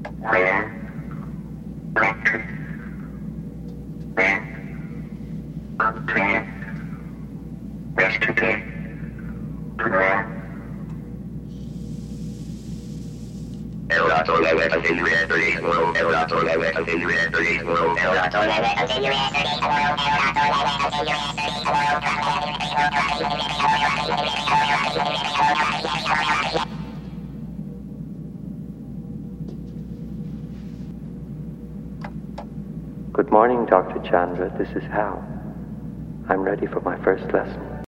Good morning, Dr. Chandra. This is Hal. I'm ready for my first lesson.